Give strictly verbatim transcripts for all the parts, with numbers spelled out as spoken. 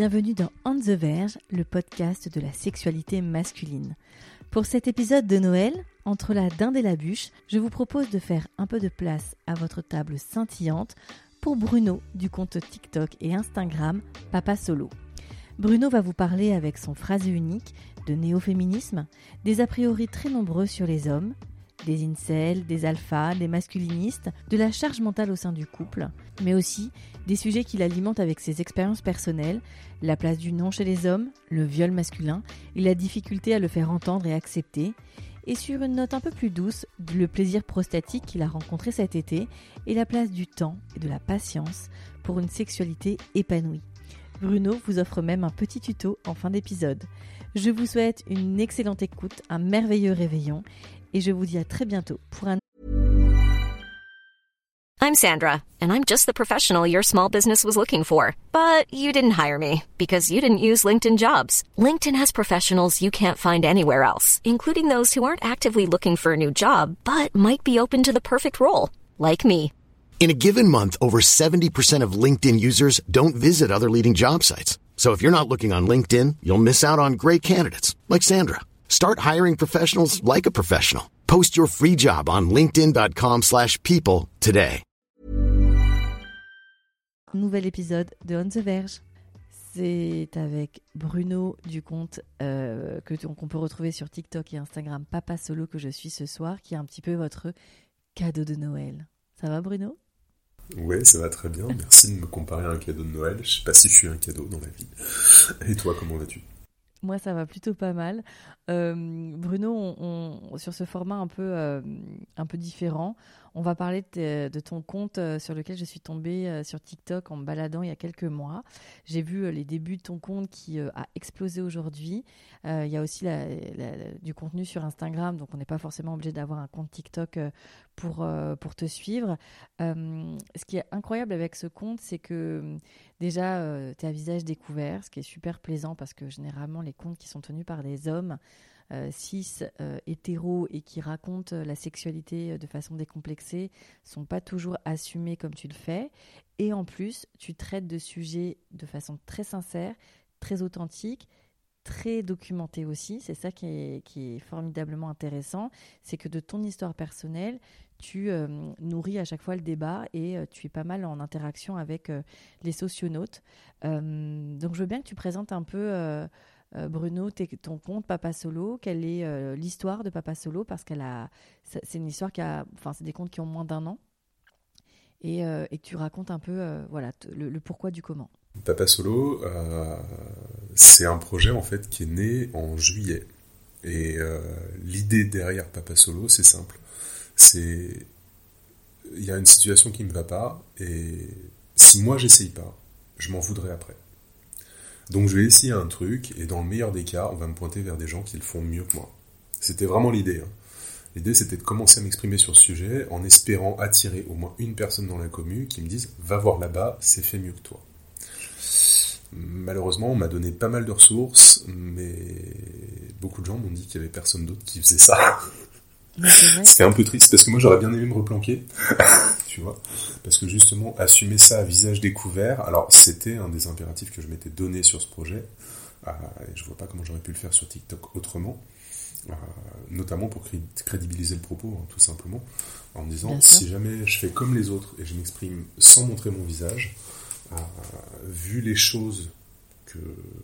bienvenue dans On the Verge, le podcast de la sexualité masculine. Pour cet épisode de Noël, entre la dinde et la bûche, je vous propose de faire un peu de place à votre table scintillante pour Bruno du compte TikTok et Instagram Papa Solo. Bruno va vous parler avec son phrasé unique de néo-féminisme, des a priori très nombreux sur les hommes, des incels, des alphas, des masculinistes, de la charge mentale au sein du couple, mais aussi des sujets qu'il alimente avec ses expériences personnelles, la place du non chez les hommes, le viol masculin et la difficulté à le faire entendre et accepter, et sur une note un peu plus douce, le plaisir prostatique qu'il a rencontré cet été et la place du temps et de la patience pour une sexualité épanouie. Bruno vous offre même un petit tuto en fin d'épisode. Je vous souhaite une excellente écoute, un merveilleux réveillon et je vous dis à très bientôt pour un... I'm Sandra, and I'm just the professional your small business was looking for. But you didn't hire me because you didn't use LinkedIn Jobs. LinkedIn has professionals you can't find anywhere else, including those who aren't actively looking for a new job, but might be open to the perfect role, like me. In a given month, over seventy percent of LinkedIn users don't visit other leading job sites. So if you're not looking on LinkedIn, you'll miss out on great candidates like Sandra. Start hiring professionals like a professional. Post your free job on linkedin.com slash people today. Nouvel épisode de On the Verge. C'est avec Bruno du compte euh, que qu'on peut retrouver sur TikTok et Instagram Papa Solo que je suis ce soir, qui est un petit peu votre cadeau de Noël. Ça va Bruno ? Ouais, ça va très bien. Merci de me comparer à un cadeau de Noël. Je sais pas si je suis un cadeau dans la vie. Et toi, comment vas-tu ? Moi, ça va plutôt pas mal. Euh, Bruno, on, on, sur ce format un peu, euh, un peu différent, on va parler de, de ton compte euh, sur lequel je suis tombée euh, sur TikTok en me baladant il y a quelques mois. J'ai vu euh, les débuts de ton compte qui euh, a explosé aujourd'hui. Euh, il y a aussi la, la, la, du contenu sur Instagram, donc on n'est pas forcément obligé d'avoir un compte TikTok euh, pour, euh, pour te suivre. Euh, ce qui est incroyable avec ce compte, c'est que déjà, euh, tu es à visage découvert, ce qui est super plaisant parce que généralement, les comptes qui sont tenus par des hommes euh, cis, euh, hétéros et qui racontent la sexualité de façon décomplexée sont pas toujours assumés comme tu le fais. Et en plus, tu traites de sujets de façon très sincère, très authentique, très documenté aussi. C'est ça qui est, qui est formidablement intéressant. C'est que de ton histoire personnelle, tu euh, nourris à chaque fois le débat et euh, tu es pas mal en interaction avec euh, les socionautes. Euh, donc, je veux bien que tu présentes un peu, euh, euh, Bruno, t'es, ton compte Papa Solo. Quelle est euh, l'histoire de Papa Solo ? Parce qu'elle a, c'est une histoire qui a, enfin, c'est des comptes qui ont moins d'un an. Et, euh, et que tu racontes un peu euh, voilà, t- le, le pourquoi du comment. Papa Solo, euh, c'est un projet en fait qui est né en juillet. Et euh, l'idée derrière Papa Solo, c'est simple. C'est, il y a une situation qui me va pas, et si moi j'essaye pas, je m'en voudrais après. Donc je vais essayer un truc, et dans le meilleur des cas, on va me pointer vers des gens qui le font mieux que moi. C'était vraiment l'idée. Hein. L'idée, c'était de commencer à m'exprimer sur ce sujet, en espérant attirer au moins une personne dans la commu qui me dise « Va voir là-bas, c'est fait mieux que toi ». Malheureusement, on m'a donné pas mal de ressources, mais beaucoup de gens m'ont dit qu'il y avait personne d'autre qui faisait ça. C'était un peu triste parce que moi j'aurais bien aimé me replanquer, tu vois, parce que justement assumer ça à visage découvert, alors c'était un des impératifs que je m'étais donné sur ce projet, euh, et je vois pas comment j'aurais pu le faire sur TikTok autrement, euh, notamment pour cré- crédibiliser le propos, hein, tout simplement, en me disant si jamais je fais comme les autres et je m'exprime sans montrer mon visage, euh, vu les choses que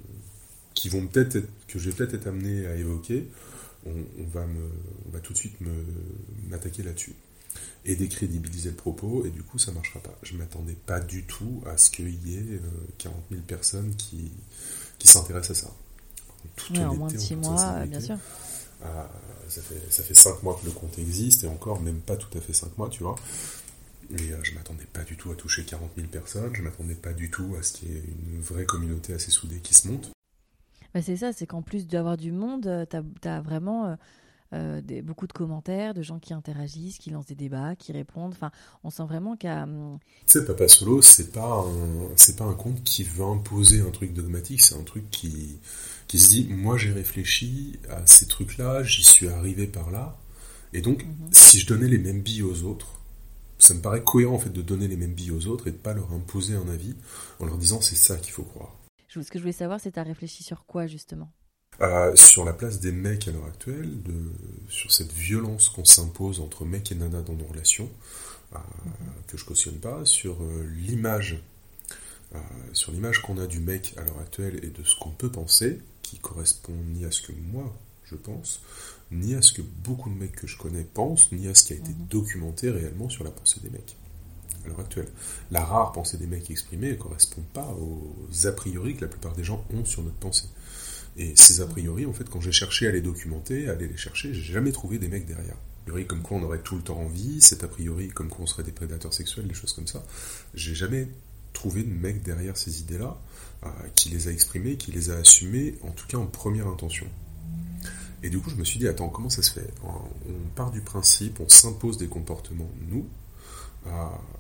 qui vont peut-être être, que je vais peut-être être amené à évoquer. On, on, va me, on va tout de suite me, m'attaquer là-dessus et décrédibiliser le propos, et du coup ça marchera pas. Je m'attendais pas du tout à ce qu'il y ait euh, quarante mille personnes qui, qui s'intéressent à ça. Toute ouais, en moins de six mois, bien sûr. Euh, ça fait ça fait cinq mois que le compte existe, et encore même pas tout à fait cinq mois, tu vois. Et euh, je m'attendais pas du tout à toucher quarante mille personnes, je m'attendais pas du tout à ce qu'il y ait une vraie communauté assez soudée qui se monte. Bah c'est ça, c'est qu'en plus d'avoir du monde, t'as, t'as vraiment euh, euh, des, beaucoup de commentaires, de gens qui interagissent, qui lancent des débats, qui répondent. Enfin, on sent vraiment qu'il y a... Tu sais, Papa Solo, c'est pas un, c'est pas un compte qui veut imposer un truc dogmatique, c'est un truc qui, qui se dit, moi j'ai réfléchi à ces trucs-là, j'y suis arrivé par là, et donc, mm-hmm. si je donnais les mêmes billes aux autres, ça me paraît cohérent en fait de donner les mêmes billes aux autres et de pas leur imposer un avis en leur disant c'est ça qu'il faut croire. Je, ce que je voulais savoir, c'est t'as réfléchi sur quoi justement ? Euh, sur la place des mecs à l'heure actuelle, de, sur cette violence qu'on s'impose entre mecs et nanas dans nos relations, euh, mm-hmm. que je cautionne pas, sur euh, l'image, euh, sur l'image qu'on a du mec à l'heure actuelle et de ce qu'on peut penser, qui correspond ni à ce que moi je pense, ni à ce que beaucoup de mecs que je connais pensent, ni à ce qui a été mm-hmm. documenté réellement sur la pensée des mecs à l'heure actuelle. La rare pensée des mecs exprimée ne correspond pas aux a priori que la plupart des gens ont sur notre pensée. Et ces a priori, en fait, quand j'ai cherché à les documenter, à aller les chercher, j'ai jamais trouvé des mecs derrière. A priori comme quoi on aurait tout le temps envie, cet a priori comme quoi on serait des prédateurs sexuels, des choses comme ça. J'ai jamais trouvé de mec derrière ces idées-là, euh, qui les a exprimées, qui les a assumées, en tout cas en première intention. Et du coup, je me suis dit, attends, comment ça se fait ? On part du principe, on s'impose des comportements, nous, euh,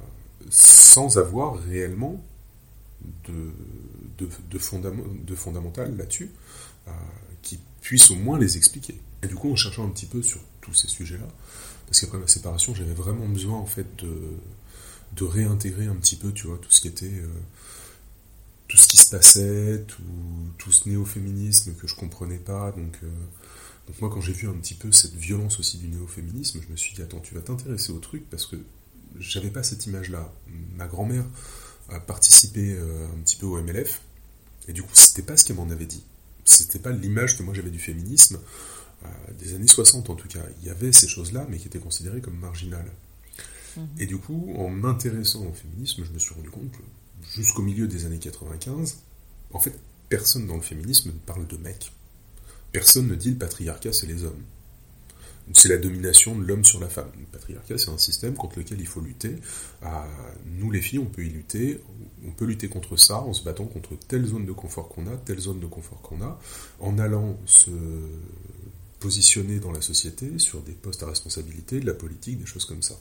sans avoir réellement de, de, de, fondam- de fondamental là-dessus, euh, qui puisse au moins les expliquer. Et du coup, en cherchant un petit peu sur tous ces sujets-là, parce qu'après ma séparation, j'avais vraiment besoin en fait de, de réintégrer un petit peu, tu vois, tout ce qui était, euh, tout ce qui se passait, tout, tout ce néo-féminisme que je comprenais pas. Donc, euh, donc moi, quand j'ai vu un petit peu cette violence aussi du néo-féminisme, je me suis dit, attends, tu vas t'intéresser au truc, parce que j'avais pas cette image-là. Ma grand-mère a participé euh, un petit peu au M L F, et du coup, c'était pas ce qu'elle m'en avait dit. C'était pas l'image que moi j'avais du féminisme, euh, des années soixante en tout cas. Il y avait ces choses-là, mais qui étaient considérées comme marginales. Mmh. Et du coup, en m'intéressant au féminisme, je me suis rendu compte que jusqu'au milieu des années quatre-vingt-quinze, en fait, personne dans le féminisme ne parle de mecs. Personne ne dit le patriarcat, c'est les hommes. C'est la domination de l'homme sur la femme. Le patriarcat, c'est un système contre lequel il faut lutter. Euh, nous, les filles, on peut y lutter. On peut lutter contre ça en se battant contre telle zone de confort qu'on a, telle zone de confort qu'on a, en allant se positionner dans la société sur des postes à responsabilité, de la politique, des choses comme ça.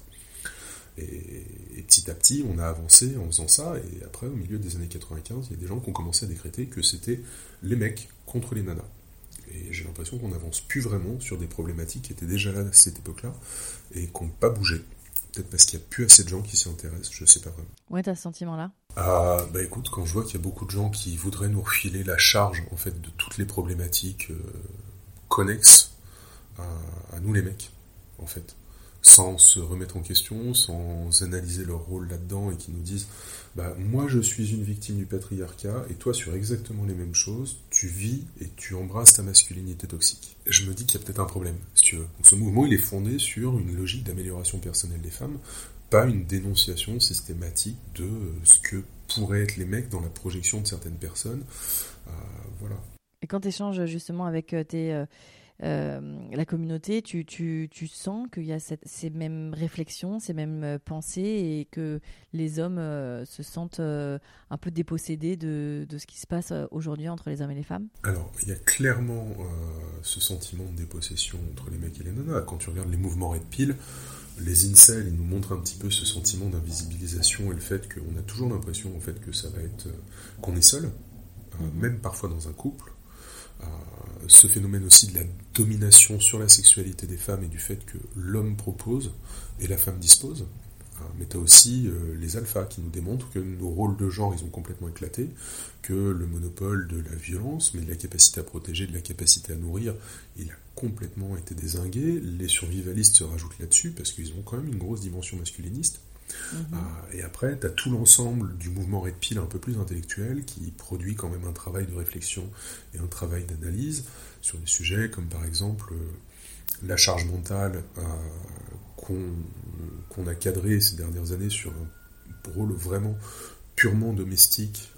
Et, et petit à petit, on a avancé en faisant ça. Et après, au milieu des années quatre-vingt-quinze, il y a des gens qui ont commencé à décréter que c'était les mecs contre les nanas. Et j'ai l'impression qu'on n'avance plus vraiment sur des problématiques qui étaient déjà là à cette époque-là et qui n'ont pas bougé. Peut-être parce qu'il n'y a plus assez de gens qui s'y intéressent, je ne sais pas vraiment. Ouais, t'as ce sentiment-là ? Ah, bah écoute, quand je vois qu'il y a beaucoup de gens qui voudraient nous refiler la charge en fait de toutes les problématiques euh, connexes à, à nous les mecs, en fait, sans se remettre en question, sans analyser leur rôle là-dedans et qui nous disent bah, moi je suis une victime du patriarcat et toi sur exactement les mêmes choses, tu vis et tu embrasses ta masculinité toxique. Et je me dis qu'il y a peut-être un problème, si tu veux. Donc, ce mouvement il est fondé sur une logique d'amélioration personnelle des femmes, pas une dénonciation systématique de ce que pourraient être les mecs dans la projection de certaines personnes. Euh, voilà. Et quand tu échanges justement avec tes... Euh... Euh, la communauté, tu, tu, tu sens qu'il y a cette, ces mêmes réflexions, ces mêmes pensées et que les hommes euh, se sentent euh, un peu dépossédés de, de ce qui se passe aujourd'hui entre les hommes et les femmes ? Alors, il y a clairement euh, ce sentiment de dépossession entre les mecs et les nanas. Quand tu regardes les mouvements Red Pill, les incels, ils nous montrent un petit peu ce sentiment d'invisibilisation et le fait qu'on a toujours l'impression en fait, que ça va être, euh, qu'on est seul, euh, mmh. même parfois dans un couple. Euh, ce phénomène aussi de la domination sur la sexualité des femmes et du fait que l'homme propose et la femme dispose. Euh, mais tu as aussi euh, les alphas qui nous démontrent que nos rôles de genre ils ont complètement éclaté, que le monopole de la violence, mais de la capacité à protéger, de la capacité à nourrir, il a complètement été dézingué. Les survivalistes se rajoutent là-dessus parce qu'ils ont quand même une grosse dimension masculiniste. Mmh. Euh, et après, tu as tout l'ensemble du mouvement Red Pill un peu plus intellectuel qui produit quand même un travail de réflexion et un travail d'analyse sur des sujets comme par exemple euh, la charge mentale euh, qu'on, qu'on a cadré ces dernières années sur un rôle vraiment purement domestique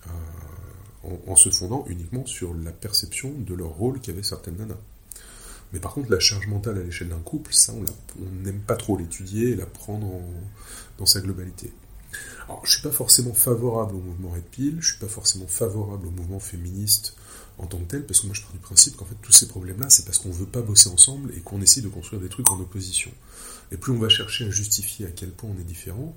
euh, en, en se fondant uniquement sur la perception de leur rôle qu'avaient certaines nanas. Mais par contre, la charge mentale à l'échelle d'un couple, ça, on n'aime pas trop l'étudier et la prendre en, dans sa globalité. Alors, je suis pas forcément favorable au mouvement Red Pill, je suis pas forcément favorable au mouvement féministe en tant que tel, parce que moi je pars du principe qu'en fait tous ces problèmes-là, c'est parce qu'on veut pas bosser ensemble et qu'on essaie de construire des trucs en opposition. Et plus on va chercher à justifier à quel point on est différent,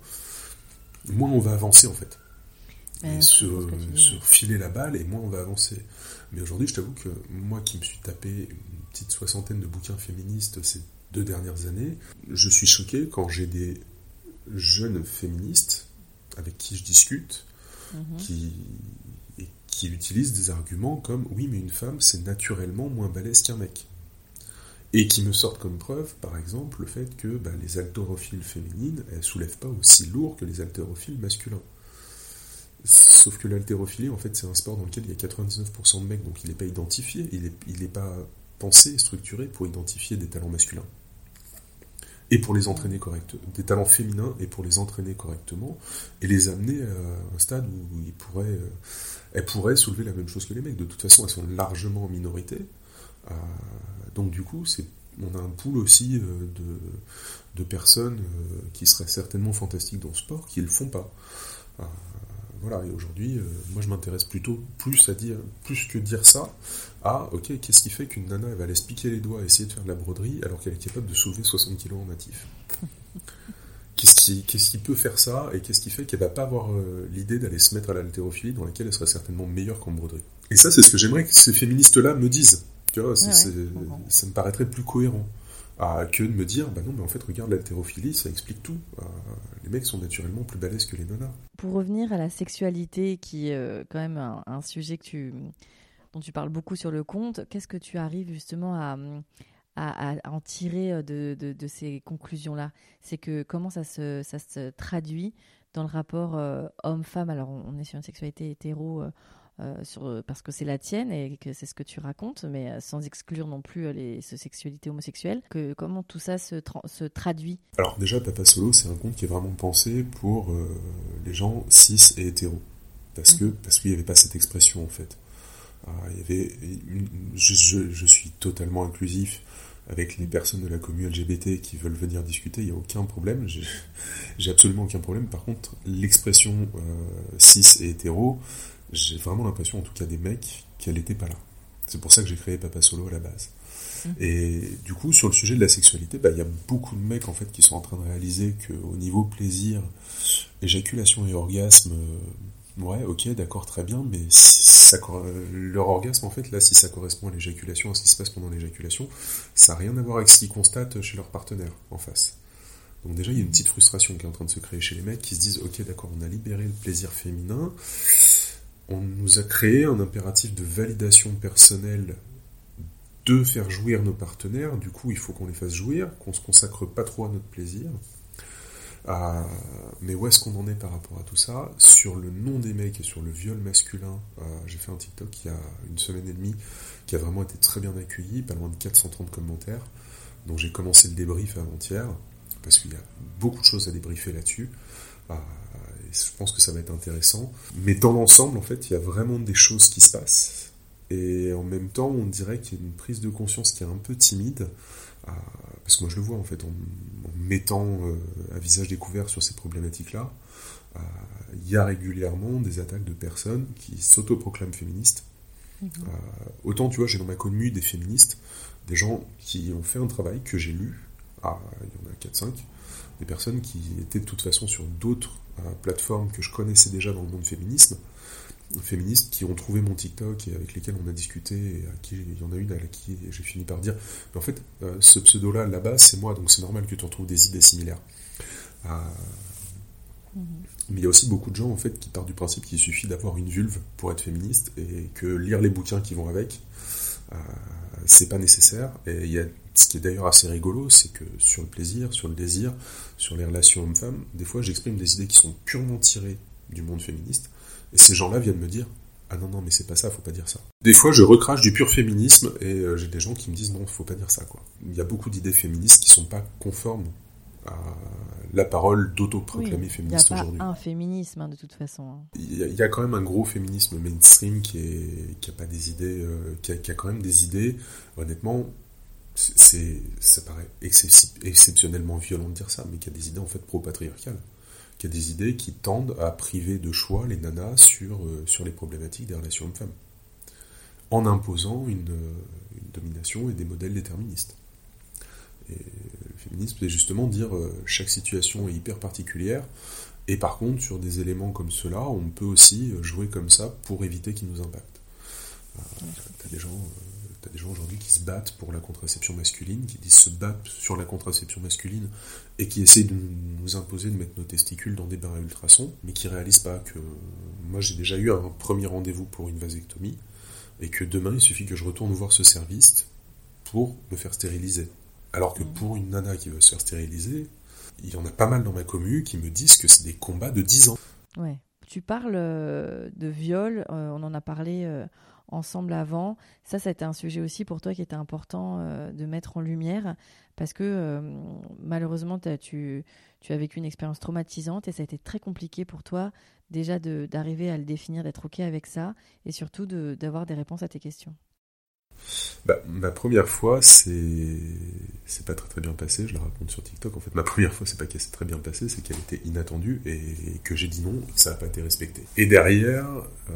moins on va avancer en fait. Et ouais, se, se filer la balle et moins on va avancer. Mais aujourd'hui, je t'avoue que moi qui me suis tapé une petite soixantaine de bouquins féministes ces deux dernières années, je suis choqué quand j'ai des jeunes féministes avec qui je discute, mmh. qui, et qui utilisent des arguments comme « oui, mais une femme, c'est naturellement moins balèze qu'un mec ». Et qui me sortent comme preuve, par exemple, le fait que bah, les haltérophiles féminines, elles soulèvent pas aussi lourd que les haltérophiles masculins. Sauf que l'haltérophilie, en fait, c'est un sport dans lequel il y a quatre-vingt-dix-neuf pour cent de mecs, donc il n'est pas identifié, il n'est il est pas pensé et structuré pour identifier des talents masculins. Et pour les entraîner correctement, des talents féminins, et pour les entraîner correctement, et les amener à un stade où ils pourraient, euh, elles pourraient soulever la même chose que les mecs. De toute façon, elles sont largement en minorité. Euh, donc du coup, c'est, on a un pool aussi euh, de, de personnes euh, qui seraient certainement fantastiques dans le sport, qui ne le font pas. Euh, voilà, et aujourd'hui, euh, moi je m'intéresse plutôt plus à dire, plus que dire ça, à, ok, qu'est-ce qui fait qu'une nana, elle va aller se piquer les doigts et essayer de faire de la broderie, alors qu'elle est capable de soulever soixante kilos en natif. Qu'est-ce qui, qu'est-ce qui peut faire ça, et qu'est-ce qui fait qu'elle va pas avoir euh, l'idée d'aller se mettre à l'haltérophilie, dans laquelle elle serait certainement meilleure qu'en broderie. Et ça, c'est ce que j'aimerais que ces féministes-là me disent. Tu vois, c'est, ouais, ouais. C'est, ça me paraîtrait plus cohérent ah, que de me dire, bah non, mais en fait, regarde l'haltérophilie, ça explique tout. Ah, les mecs sont naturellement plus balèzes que les nanas. Pour revenir à la sexualité, qui est euh, quand même un, un sujet que tu, dont tu parles beaucoup sur le compte, qu'est-ce que tu arrives justement à, à, à en tirer de, de, de ces conclusions-là ? C'est que comment ça se, ça se traduit dans le rapport euh, homme-femme ? Alors, on, on est sur une sexualité hétéro, euh, Euh, sur, parce que c'est la tienne et que c'est ce que tu racontes, mais euh, sans exclure non plus euh, les, les sexualités homosexuelles. Que, comment tout ça se, tra- se traduit ? Alors déjà, Papa Solo, c'est un compte qui est vraiment pensé pour euh, les gens cis et hétéros. Parce, mmh. que, parce qu'il n'y avait pas cette expression, en fait. Euh, il y avait une, je, je, je suis totalement inclusif avec les personnes de la communauté L G B T qui veulent venir discuter, il n'y a aucun problème. J'ai, j'ai absolument aucun problème. Par contre, l'expression euh, cis et hétéro, j'ai vraiment l'impression, en tout cas des mecs, qu'elle n'était pas là. C'est pour ça que j'ai créé Papa Solo à la base. Mmh. Et du coup, sur le sujet de la sexualité, bah, y a beaucoup de mecs en fait qui sont en train de réaliser qu'au niveau plaisir, éjaculation et orgasme, euh, ouais, ok, d'accord, très bien, mais ça, leur orgasme, en fait, là, si ça correspond à l'éjaculation, à ce qui se passe pendant l'éjaculation, ça n'a rien à voir avec ce qu'ils constatent chez leur partenaire en face. Donc déjà, il y a une petite frustration qui est en train de se créer chez les mecs qui se disent, ok, d'accord, on a libéré le plaisir féminin, on nous a créé un impératif de validation personnelle de faire jouir nos partenaires, du coup il faut qu'on les fasse jouir, qu'on se consacre pas trop à notre plaisir. Euh, mais où est-ce qu'on en est par rapport à tout ça ? Sur le nom des mecs et sur le viol masculin, euh, j'ai fait un TikTok il y a une semaine et demie qui a vraiment été très bien accueilli, pas loin de quatre cent trente commentaires, donc j'ai commencé le débrief avant-hier, parce qu'il y a beaucoup de choses à débriefer là-dessus. Euh, Je pense que ça va être intéressant. Mais dans l'ensemble, en fait, il y a vraiment des choses qui se passent. Et en même temps, on dirait qu'il y a une prise de conscience qui est un peu timide. Euh, parce que moi, je le vois, en fait, en, en mettant euh, un visage découvert sur ces problématiques-là. Euh, il y a régulièrement des attaques de personnes qui s'autoproclament féministes. Mmh. Euh, autant, tu vois, j'ai dans ma commune des féministes, des gens qui ont fait un travail que j'ai lu. Ah, il y en a quatre cinq. Des personnes qui étaient de toute façon sur d'autres euh, plateformes que je connaissais déjà dans le monde féminisme, féministes qui ont trouvé mon TikTok et avec lesquels on a discuté, et à qui il y en a une à qui j'ai fini par dire, mais en fait, euh, ce pseudo-là, là-bas, c'est moi, donc c'est normal que tu retrouves des idées similaires. Euh, mmh. Mais il y a aussi beaucoup de gens en fait qui partent du principe qu'il suffit d'avoir une vulve pour être féministe et que lire les bouquins qui vont avec, euh, c'est pas nécessaire. Et il y a ce qui est d'ailleurs assez rigolo, c'est que sur le plaisir, sur le désir, sur les relations hommes-femmes, des fois j'exprime des idées qui sont purement tirées du monde féministe, et ces gens-là viennent me dire « Ah non, non, mais c'est pas ça, faut pas dire ça ». Des fois je recrache du pur féminisme, et euh, j'ai des gens qui me disent « Non, faut pas dire ça, quoi ». Il y a beaucoup d'idées féministes qui sont pas conformes à la parole d'autoproclamé oui, féministe aujourd'hui. Il n'y a pas un féminisme, hein, de toute façon. Il y, a, il y a quand même un gros féminisme mainstream qui est, qui a pas des idées, euh, qui, a, qui a quand même des idées, honnêtement... C'est, ça paraît excep- exceptionnellement violent de dire ça, mais qu'il y a des idées en fait pro-patriarcales, qu'il y a des idées qui tendent à priver de choix les nanas sur, euh, sur les problématiques des relations hommes-femmes, en imposant une, une domination et des modèles déterministes. Et le féminisme, c'est justement dire euh, chaque situation est hyper particulière, et par contre, sur des éléments comme ceux-là, on peut aussi jouer comme ça pour éviter qu'ils nous impactent. Euh, t'as des gens... Euh, T'as des gens aujourd'hui qui qui se battent pour la contraception masculine, qui disent se battre sur la contraception masculine et qui essayent de nous imposer de mettre nos testicules dans des bains à ultrasons, mais qui réalisent pas que moi j'ai déjà eu un premier rendez-vous pour une vasectomie et que demain il suffit que je retourne voir ce service pour me faire stériliser. Alors que pour une nana qui veut se faire stériliser, il y en a pas mal dans ma commu qui me disent que c'est des combats de dix ans. Ouais. Tu parles euh, de viol, euh, on en a parlé euh, ensemble avant. Ça, ça a été un sujet aussi pour toi qui était important euh, de mettre en lumière parce que euh, malheureusement, tu, tu as vécu une expérience traumatisante et ça a été très compliqué pour toi déjà de, d'arriver à le définir, d'être OK avec ça et surtout de, d'avoir des réponses à tes questions. Bah, ma première fois, c'est c'est pas très très bien passé, je la raconte sur TikTok. En fait, ma première fois, c'est pas qu'elle s'est très bien passée, c'est qu'elle était inattendue et que j'ai dit non, et que ça n'a pas été respecté. Et derrière, euh,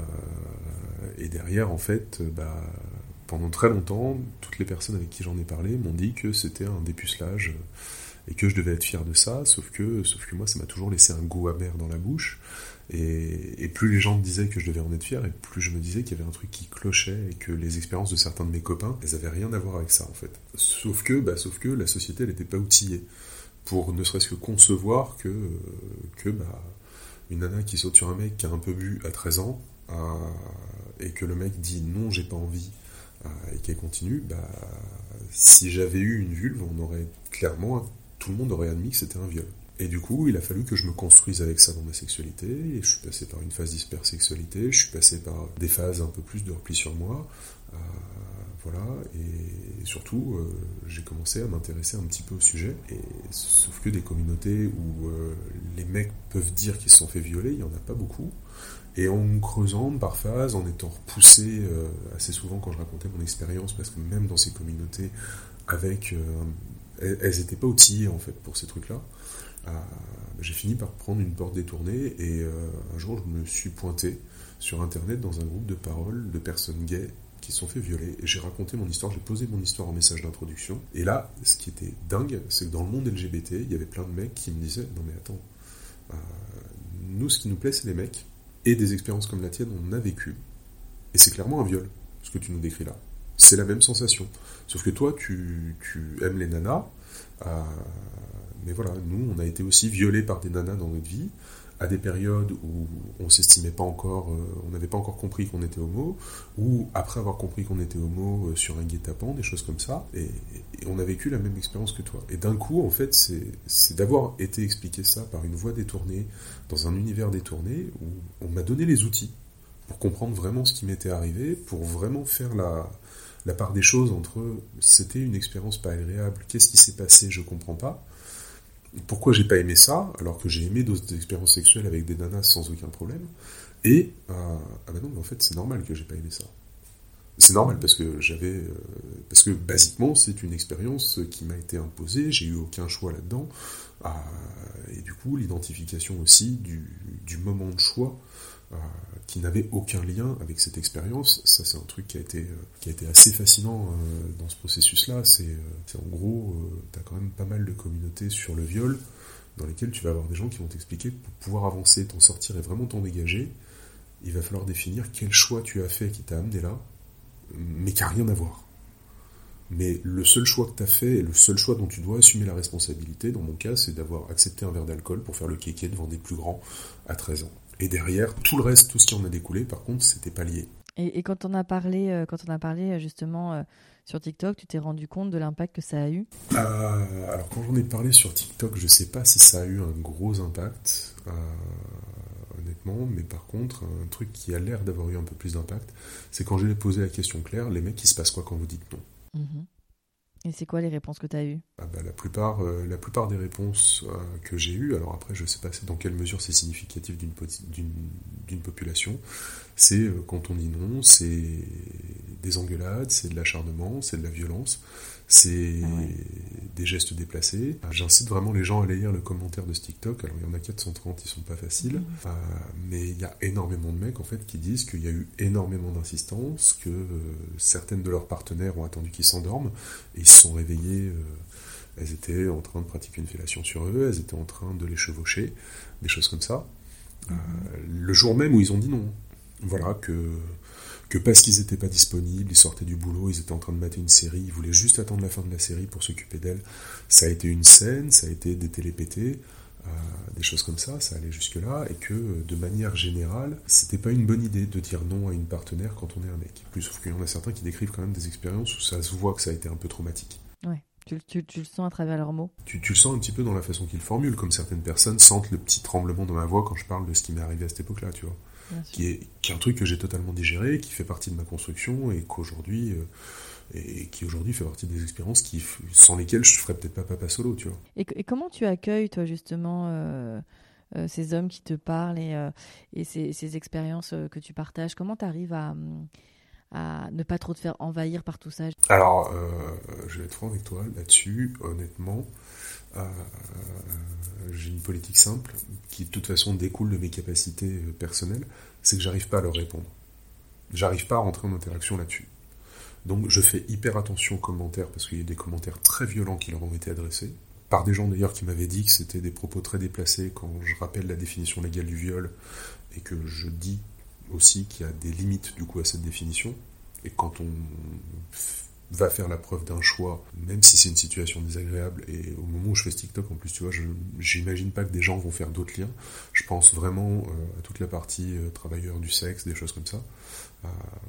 et derrière, en fait, bah, pendant très longtemps, toutes les personnes avec qui j'en ai parlé m'ont dit que c'était un dépucelage et que je devais être fier de ça, sauf que, sauf que moi, ça m'a toujours laissé un goût amer dans la bouche. Et, et plus les gens me disaient que je devais en être fier, et plus je me disais qu'il y avait un truc qui clochait et que les expériences de certains de mes copains, elles avaient rien à voir avec ça en fait. Sauf que, bah, sauf que la société, elle n'était pas outillée pour ne serait-ce que concevoir que, que bah, une nana qui saute sur un mec qui a un peu bu à treize ans euh, et que le mec dit non, j'ai pas envie euh, et qu'elle continue, bah, si j'avais eu une vulve, on aurait clairement, tout le monde aurait admis que c'était un viol. Et du coup, il a fallu que je me construise avec ça dans ma sexualité, et je suis passé par une phase d'hypersexualité, je suis passé par des phases un peu plus de repli sur moi, euh, voilà, et surtout, euh, j'ai commencé à m'intéresser un petit peu au sujet, et sauf que des communautés où euh, les mecs peuvent dire qu'ils se sont fait violer, il n'y en a pas beaucoup, et en creusant par phase, en étant repoussé euh, assez souvent quand je racontais mon expérience, parce que même dans ces communautés, avec, euh, elles n'étaient pas outillées en fait pour ces trucs-là. Euh, j'ai fini par prendre une porte détournée et euh, un jour je me suis pointé sur internet dans un groupe de parole de personnes gays qui se sont fait violer et j'ai raconté mon histoire, j'ai posé mon histoire en message d'introduction et là ce qui était dingue c'est que dans le monde L G B T il y avait plein de mecs qui me disaient non mais attends euh, nous ce qui nous plaît c'est les mecs et des expériences comme la tienne on en a vécu et c'est clairement un viol ce que tu nous décris là, c'est la même sensation sauf que toi tu, tu aimes les nanas euh, mais voilà, nous, on a été aussi violés par des nanas dans notre vie, à des périodes où on s'estimait pas encore, euh, on n'avait pas encore compris qu'on était homo, ou après avoir compris qu'on était homo euh, sur un guet-apens, des choses comme ça, et, et on a vécu la même expérience que toi. Et d'un coup, en fait, c'est, c'est d'avoir été expliqué ça par une voie détournée, dans un univers détourné, où on m'a donné les outils pour comprendre vraiment ce qui m'était arrivé, pour vraiment faire la, la part des choses entre c'était une expérience pas agréable, qu'est-ce qui s'est passé, je comprends pas. Pourquoi j'ai pas aimé ça, alors que j'ai aimé d'autres expériences sexuelles avec des nanas sans aucun problème, et euh, ah ben non, mais en fait c'est normal que j'ai pas aimé ça. C'est normal parce que j'avais, euh, parce que basiquement c'est une expérience qui m'a été imposée, j'ai eu aucun choix là-dedans, euh, et du coup l'identification aussi du, du moment de choix euh, qui n'avait aucun lien avec cette expérience, ça c'est un truc qui a été, euh, qui a été assez fascinant euh, dans ce processus-là, c'est, euh, c'est en gros, euh, t'as quand même pas mal de communautés sur le viol, dans lesquelles tu vas avoir des gens qui vont t'expliquer que pour pouvoir avancer, t'en sortir et vraiment t'en dégager, il va falloir définir quel choix tu as fait qui t'a amené là, mais qui n'a rien à voir. Mais le seul choix que tu as fait, et le seul choix dont tu dois assumer la responsabilité, dans mon cas, c'est d'avoir accepté un verre d'alcool pour faire le kéké devant des plus grands à treize ans. Et derrière, tout le reste, tout ce qui en a découlé, par contre, c'était pas lié. Et, et quand on a parlé, euh, quand on a parlé justement euh, sur TikTok, tu t'es rendu compte de l'impact que ça a eu ? euh, Alors quand j'en ai parlé sur TikTok, je sais pas si ça a eu un gros impact, euh, honnêtement, mais par contre, un truc qui a l'air d'avoir eu un peu plus d'impact, c'est quand j'ai posé la question claire, les mecs, il se passe quoi quand vous dites non ? Mmh. Et c'est quoi les réponses que tu as eues ? ah bah, la, plupart, euh, la plupart des réponses euh, que j'ai eues, alors après je sais pas dans quelle mesure c'est significatif d'une, d'une, d'une population, c'est euh, quand on dit non, c'est des engueulades, c'est de l'acharnement, c'est de la violence, c'est ah ouais. des gestes déplacés. J'incite vraiment les gens à aller lire le commentaire de ce TikTok, alors il y en a quatre cent trente, ils sont pas faciles, mmh. euh, mais il y a énormément de mecs en fait qui disent qu'il y a eu énormément d'insistance, que euh, certaines de leurs partenaires ont attendu qu'ils s'endorment, et ils se sont réveillés, euh, elles étaient en train de pratiquer une fellation sur eux, elles étaient en train de les chevaucher, des choses comme ça, mmh. euh, le jour même où ils ont dit non. Voilà, que, que parce qu'ils n'étaient pas disponibles, ils sortaient du boulot, ils étaient en train de mater une série, ils voulaient juste attendre la fin de la série pour s'occuper d'elle. Ça a été une scène, ça a été des télépétés, euh, des choses comme ça, ça allait jusque-là, et que de manière générale, c'était pas une bonne idée de dire non à une partenaire quand on est un mec. Plus, sauf qu'il y en a certains qui décrivent quand même des expériences où ça se voit que ça a été un peu traumatique. Ouais. Tu, tu, tu le sens à travers leurs mots. Tu, tu le sens un petit peu dans la façon qu'ils formulent, comme certaines personnes sentent le petit tremblement dans ma voix quand je parle de ce qui m'est arrivé à cette époque-là, tu vois. Qui est, qui est un truc que j'ai totalement digéré, qui fait partie de ma construction et qu'aujourd'hui, euh, et qui aujourd'hui fait partie des expériences qui, sans lesquelles je ferais peut-être pas papa solo, tu vois. Et, et comment tu accueilles, toi, justement, euh, euh, ces hommes qui te parlent et, euh, et ces, ces expériences euh, que tu partages? Comment tu arrives à, à ne pas trop te faire envahir par tout ça? Alors, euh, je vais être franc avec toi là-dessus, honnêtement. Euh, j'ai une politique simple qui de toute façon découle de mes capacités personnelles, c'est que j'arrive pas à leur répondre. J'arrive pas à rentrer en interaction là-dessus. Donc je fais hyper attention aux commentaires parce qu'il y a des commentaires très violents qui leur ont été adressés, par des gens d'ailleurs qui m'avaient dit que c'était des propos très déplacés quand je rappelle la définition légale du viol et que je dis aussi qu'il y a des limites du coup à cette définition et quand on va faire la preuve d'un choix, même si c'est une situation désagréable, et au moment où je fais ce TikTok, en plus, tu vois, je, j'imagine pas que des gens vont faire d'autres liens. Je pense vraiment euh, à toute la partie euh, travailleurs du sexe, des choses comme ça. Euh,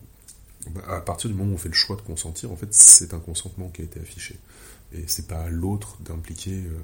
à partir du moment où on fait le choix de consentir, en fait, c'est un consentement qui a été affiché. Et c'est pas à l'autre d'impliquer, euh,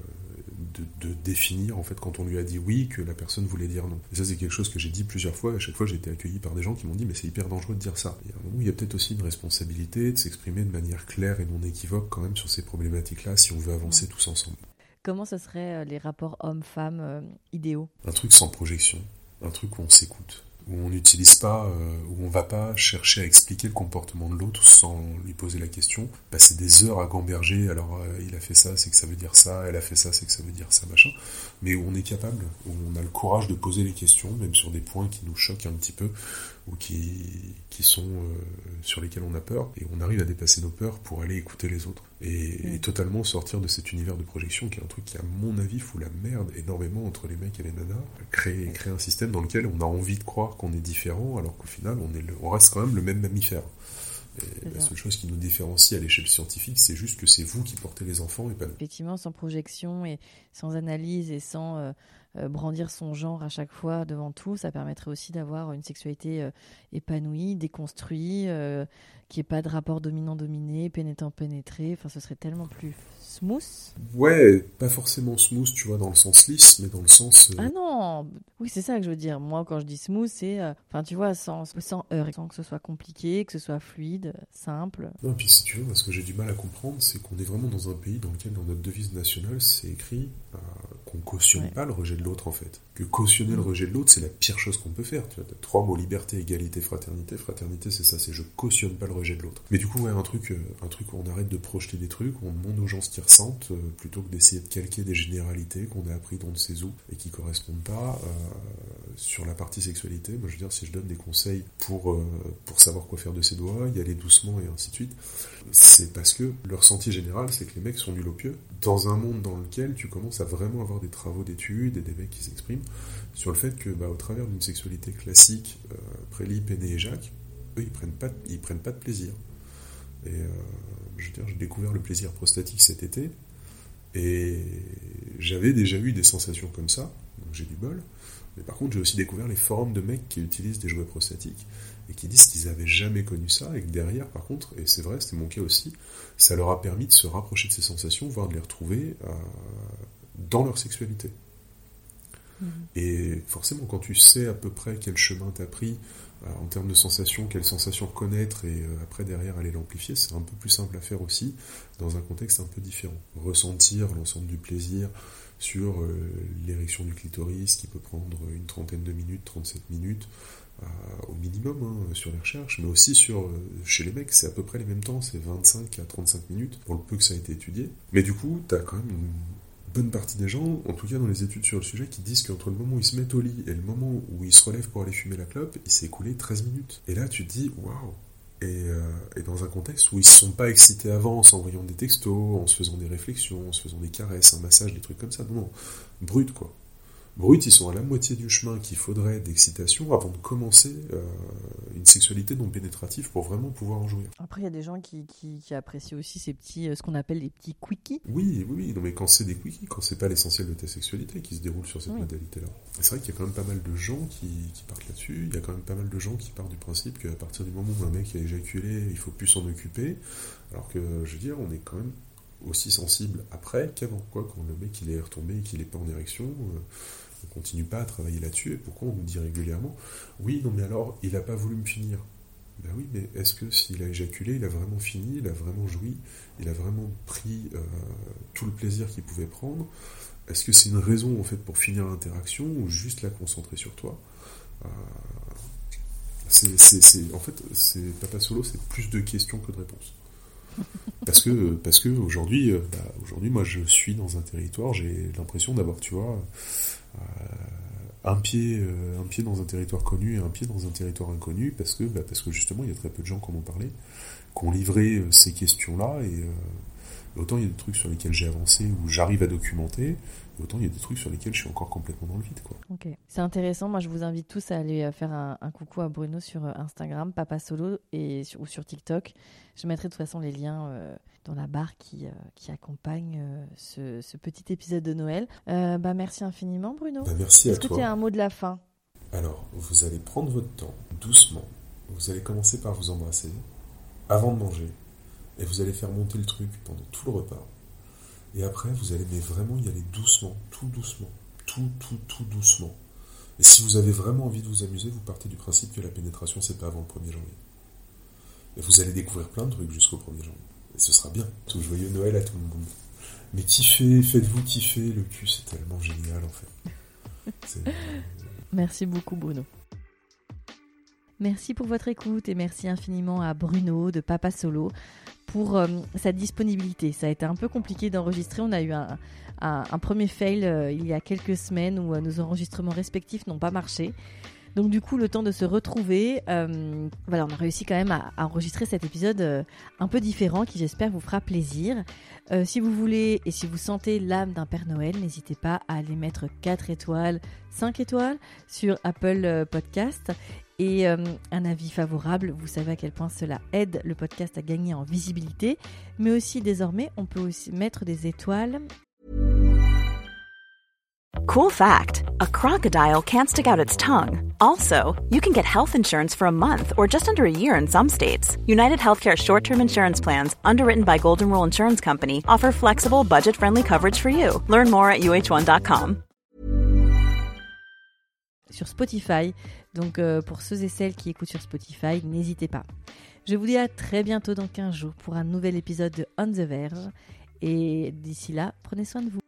de, de définir, en fait, quand on lui a dit oui, que la personne voulait dire non. Et ça, c'est quelque chose que j'ai dit plusieurs fois, et à chaque fois, j'ai été accueilli par des gens qui m'ont dit, mais c'est hyper dangereux de dire ça. Et à un moment, il y a peut-être aussi une responsabilité de s'exprimer de manière claire et non équivoque, quand même, sur ces problématiques-là, si on veut avancer tous ensemble. Comment ce seraient les rapports hommes-femmes euh, idéaux? Un truc sans projection, un truc où on s'écoute. Où on n'utilise pas, euh, où on va pas chercher à expliquer le comportement de l'autre sans lui poser la question, passer des heures à gamberger, alors euh, il a fait ça, c'est que ça veut dire ça, elle a fait ça, c'est que ça veut dire ça, machin, mais où on est capable, où on a le courage de poser les questions, même sur des points qui nous choquent un petit peu, ou qui, qui sont euh, sur lesquels on a peur, et on arrive à dépasser nos peurs pour aller écouter les autres, et, mmh. et totalement sortir de cet univers de projection qui est un truc qui, à mon avis, fout la merde énormément entre les mecs et les nanas, créer, créer un système dans lequel on a envie de croire qu'on est différent, alors qu'au final, on, est le, on reste quand même le même mammifère. Et la seule chose qui nous différencie à l'échelle scientifique, c'est juste que c'est vous qui portez les enfants et pas nous. Effectivement, sans projection et sans analyse et sans euh, euh, brandir son genre à chaque fois devant tout, ça permettrait aussi d'avoir une sexualité euh, épanouie, déconstruite, euh, qu'il n'y ait pas de rapport dominant-dominé, pénétrant-pénétré. Enfin, ce serait tellement plus smooth. Ouais, pas forcément smooth, tu vois, dans le sens lisse, mais dans le sens... Euh... Ah non, oui, c'est ça que je veux dire. Moi, quand je dis smooth, c'est, euh, enfin, tu vois, sans, sans heurts, sans que ce soit compliqué, que ce soit fluide, simple. Non, puis si tu veux, ce que j'ai du mal à comprendre, c'est qu'on est vraiment dans un pays dans lequel, dans notre devise nationale, c'est écrit euh, qu'on cautionne ouais. pas le rejet de l'autre, en fait. Que cautionner mmh. le rejet de l'autre, c'est la pire chose qu'on peut faire. Tu vois, t'as trois mots, liberté, égalité, fraternité. Fraternité, c'est ça, c'est je cautionne pas le rejet de l'autre. Mais du coup, ouais, un truc, euh, un truc où on arrête de projeter des trucs, où on demande aux gens ce qu'ils ressentent, euh, plutôt que d'essayer de calquer des généralités qu'on a appris dans ne sait où et qui correspondent pas euh, sur la partie sexualité. Moi, je veux dire, si je donne des conseils pour, euh, pour savoir quoi faire de ses doigts, y aller doucement et ainsi de suite, c'est parce que le ressenti général, c'est que les mecs sont nuls au pieu. Dans un monde dans lequel tu commences à vraiment avoir des travaux d'études et des mecs qui s'expriment sur le fait que, bah, au travers d'une sexualité classique, euh, prélit, péné et Jacques, eux, ils prennent pas, ils prennent pas de plaisir. Et euh, je veux dire, j'ai découvert le plaisir prostatique cet été, et j'avais déjà eu des sensations comme ça, donc j'ai du bol. Mais par contre, j'ai aussi découvert les forums de mecs qui utilisent des jouets prostatiques et qui disent qu'ils n'avaient jamais connu ça, et que derrière, par contre, et c'est vrai, c'était mon cas aussi, ça leur a permis de se rapprocher de ces sensations, voire de les retrouver euh, dans leur sexualité. Mmh. Et forcément, quand tu sais à peu près quel chemin t'as pris euh, en termes de sensations, quelles sensations connaître, et euh, après derrière aller l'amplifier, c'est un peu plus simple à faire aussi, dans un contexte un peu différent. Ressentir l'ensemble du plaisir sur euh, l'érection du clitoris, qui peut prendre une trentaine de minutes, trente-sept minutes, euh, au minimum, hein, sur les recherches, mais aussi sur, euh, chez les mecs, c'est à peu près les mêmes temps, c'est vingt-cinq à trente-cinq minutes, pour le peu que ça a été étudié. Mais du coup, t'as quand même une bonne partie des gens, en tout cas dans les études sur le sujet, qui disent qu'entre le moment où ils se mettent au lit et le moment où ils se relèvent pour aller fumer la clope, il s'est écoulé treize minutes. Et là, tu te dis, waouh! Et, euh, et dans un contexte où ils se sont pas excités avant en s'envoyant des textos, en se faisant des réflexions, en se faisant des caresses, un massage, des trucs comme ça. Non, non, brut, quoi. Brut, ils sont à la moitié du chemin qu'il faudrait d'excitation avant de commencer euh, une sexualité non pénétrative pour vraiment pouvoir en jouir. Après, il y a des gens qui, qui, qui apprécient aussi ces petits, euh, ce qu'on appelle les petits quickies. Oui, oui, oui, non, mais quand c'est des quickies, quand c'est pas l'essentiel de ta sexualité qui se déroule sur cette oui. modalité-là. Et c'est vrai qu'il y a quand même pas mal de gens qui, qui partent là-dessus, il y a quand même pas mal de gens qui partent du principe qu'à partir du moment où un mec a éjaculé, il faut plus s'en occuper, alors que, je veux dire, on est quand même aussi sensible après qu'avant, quoi, quand le mec il est retombé et qu'il est pas en érection, euh, on continue pas à travailler là-dessus, et pourquoi on nous dit régulièrement oui, non mais alors, il a pas voulu me finir. Ben oui, mais est-ce que s'il a éjaculé, il a vraiment fini, il a vraiment joui, il a vraiment pris euh, tout le plaisir qu'il pouvait prendre? Est-ce que c'est une raison en fait pour finir l'interaction ou juste la concentrer sur toi? euh, c'est, c'est, c'est, en fait, c'est, Papa Solo, c'est plus de questions que de réponses. Parce que, parce que aujourd'hui, bah, aujourd'hui, moi, je suis dans un territoire, j'ai l'impression d'avoir, tu vois, euh, un pied, euh, un pied dans un territoire connu et un pied dans un territoire inconnu, parce que, bah, parce que justement, il y a très peu de gens qui en ont parlé, qui ont livré euh, ces questions-là, et euh, autant il y a des trucs sur lesquels j'ai avancé, où j'arrive à documenter, autant il y a des trucs sur lesquels je suis encore complètement dans le vide, quoi. Ok, c'est intéressant. Moi, je vous invite tous à aller faire un, un coucou à Bruno sur Instagram, Papa Solo, et sur, ou sur TikTok. Je mettrai de toute façon les liens euh, dans la barre qui, euh, qui accompagne euh, ce, ce petit épisode de Noël. Euh, bah, merci infiniment, Bruno. Bah, merci Est-ce à que toi. tu as un mot de la fin? Alors, vous allez prendre votre temps, doucement. Vous allez commencer par vous embrasser, avant de manger, et vous allez faire monter le truc pendant tout le repas. Et après, vous allez mais vraiment y aller doucement, tout doucement, tout, tout, tout doucement. Et si vous avez vraiment envie de vous amuser, vous partez du principe que la pénétration, c'est pas avant le premier janvier. Et vous allez découvrir plein de trucs jusqu'au premier janvier. Et ce sera bien. Tout joyeux Noël à tout le monde. Mais kiffez, faites-vous kiffer, le cul, c'est tellement génial, en fait. C'est... Merci beaucoup, Bruno. Merci pour votre écoute et merci infiniment à Bruno de Papa Solo pour euh, sa disponibilité. Ça a été un peu compliqué d'enregistrer. On a eu un, un, un premier fail euh, il y a quelques semaines où euh, nos enregistrements respectifs n'ont pas marché. Donc du coup, le temps de se retrouver, euh, voilà, on a réussi quand même à, à enregistrer cet épisode euh, un peu différent qui, j'espère, vous fera plaisir. Euh, si vous voulez et si vous sentez l'âme d'un Père Noël, n'hésitez pas à aller mettre quatre étoiles, cinq étoiles sur Apple Podcast et euh, un avis favorable. Vous savez à quel point cela aide le podcast à gagner en visibilité. Mais aussi, désormais, on peut aussi mettre des étoiles. Cool fact, a crocodile can't stick out its tongue. Also, you can get health insurance for a month or just under a year in some states. United Healthcare short-term insurance plans, underwritten by Golden Rule Insurance Company, offer flexible, budget-friendly coverage for you. Learn more at U H one dot com. Sur Spotify, donc euh, pour ceux et celles qui écoutent sur Spotify, n'hésitez pas. Je vous dis à très bientôt dans quinze jours pour un nouvel épisode de On the Verge. Et d'ici là, prenez soin de vous.